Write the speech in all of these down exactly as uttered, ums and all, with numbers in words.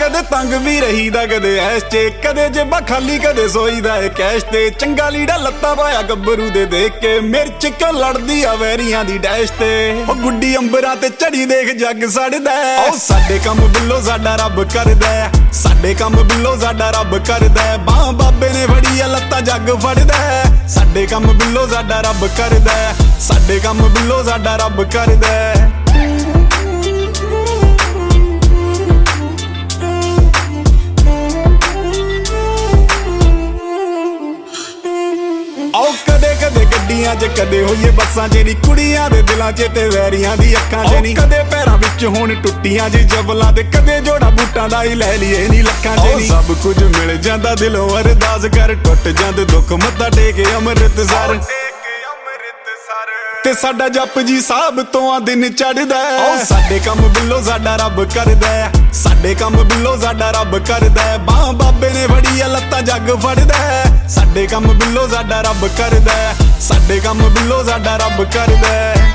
कदे तंग भी रहीदा कदे ऐश चे, कदे जेबा खाली कदे सोईदा है कैश ते। चंगा लीड़ा लत्ता पाया गब्बरू दे देख के, मिर्च क्यों लड़दी आ वैरियां दी डैश ते। ओ गुड्डी अंबरां ते चढ़ी देख जग सड़दा है। ओ साडे कम बिल्लो साडा रब करदा है, साडे कम बिल्लो साडा रब करदा है। बाह बाबे ने फड़ी आ लत्ता जग फड़दा है, साडे कम बिल्लो साडा रब करदा है, साडे कम बिल्लो साडा रब करदा है। आओ कदे कदे गड्डियां च कदे होइए बसां च नी, कुड़ियां दे दिलां च ते वैरियां दी अक्खां च नी। कदे पैरां विच होण टुट्टियां जी जबलां ते, कदे जोड़ा बूटां दा ही लै लईए नी लक्खां च नी। सब कुछ मिल जांदा दिलों अरदास कर, टुट जांदे दुख मत्था टेके अमृतसर ते साडा जप जी साहब तो आ दिन चढ़दा है। ओ साडे कम बिल्लो साडा रब करदा है, साडे कम बिल्लो साडा रब करदा है। बाह बाबे ने फड़ी आ लत्ता जग फड़दा है, साडे कम बिल्लो साडा रब करदा है, साडे कम बिल्लो साडा रब करदा है।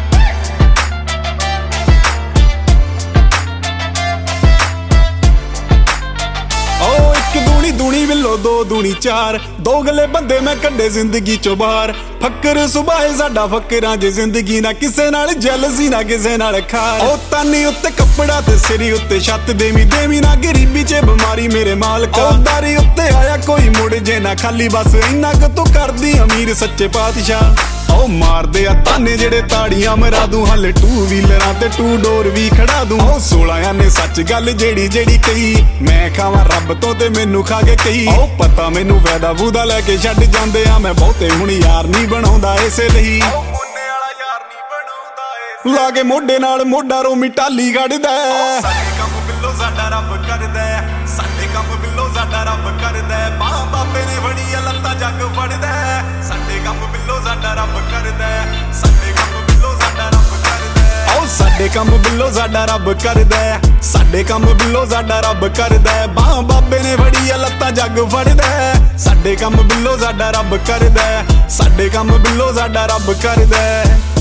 दूनी दूनी बिल्लो दो दूनी चार, दो गले बंदे मैं कड्डे जिंदगी चो बाहर। फकर सुभाए साडा फकरां च जिंदगी ना किसे नाल जैलसी ना किसे नाल खार। ओ तानी उत्ते कपड़ा ते सिरी उत्ते छत देवी देवी ना गरीबी च बीमारी मेरे मालका। ओ दारी उत्ते आया कोई मुड़ जे ना खाली, बस इन्ना क तू करदी अमीर सच्चे पातशाह। ओ मार दे आ ताने जेड़े ताड़ियां मरा दूं, हाले टू व्हीलरां ते टू डोर भी खड़ा दूं। ओ सोलह ने सच गल जेड़ी जेड़ी कही, मैं खावां रब तो ते मैनू खा के कही। ओ पता मैनू वैदा वूदा लैके छड्ड जांदे आ, मैं बहुते हुण यार नहीं बनाउंदा इसे लई। लागे मोढे नाल मोढा रोमी टाली कढदा है। साडे कम बिल्लो साडा रब करदा है, साडे कम बिल्लो साडा रब करदा है। बाह बाबे ने फड़ी आ लत्ता जग फड़दा है, साडे कम बिल्लो साडा रब करदा है, साडे कम बिल्लो साडा रब करदा है। ओ साडे कम बिल्लो साडा रब करदा है, साडे कम बिल्लो साडा रब करदा है। बाह बाबे ने फड़ी आ लत्ता जग फड़दा है, साडे कम बिल्लो साडा रब करदा है, साडे कम बिल्लो साडा रब करदा है।